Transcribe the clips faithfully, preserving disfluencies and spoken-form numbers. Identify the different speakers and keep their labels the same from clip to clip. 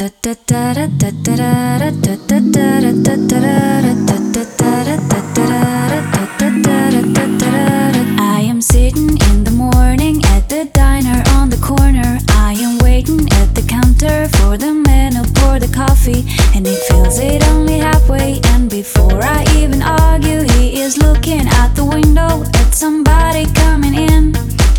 Speaker 1: am sitting in the morning at the diner on the corner. I am waiting at the counter for the man who pour the coffee, and he fills it only halfway. And before I even argue, he is looking out the window at somebody coming in.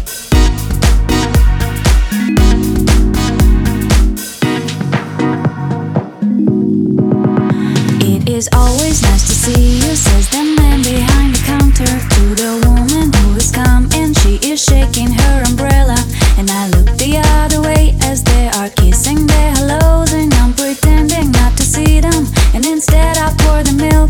Speaker 1: It is always nice to see you, says the man behind the counter to the woman who has come in. She is shaking her umbrella, and I look the other way as they are kissing their hellos, and I'm pretending not to see them, and instead I pour the milk.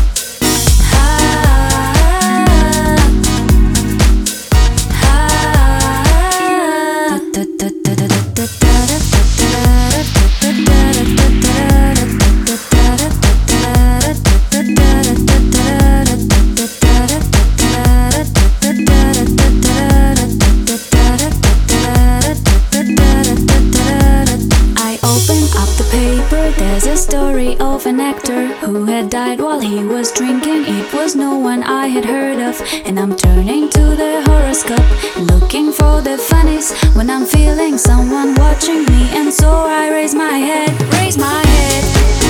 Speaker 1: There's a story of an actor who had died while he was drinking. It was no one I had heard of, and I'm turning to the horoscope, looking for the funnies when I'm feeling someone watching me. And so I raise my head, raise my head,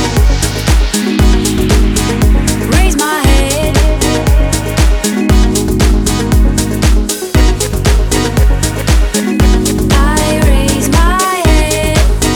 Speaker 1: raise my head. I raise my head.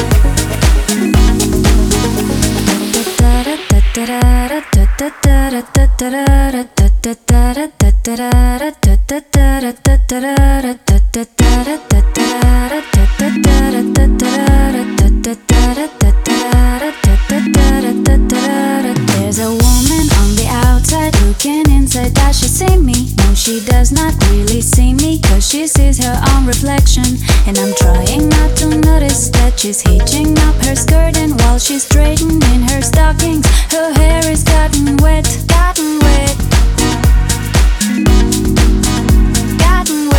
Speaker 1: There's a woman on the outside looking inside. Does she see me? No, she does not really see me, cause she sees her own reflection. And I'm trying not to notice that she's hitching up her skirt, and while she's straightening her stockings, her hair is gotten wet, gotten wet, gotten wet.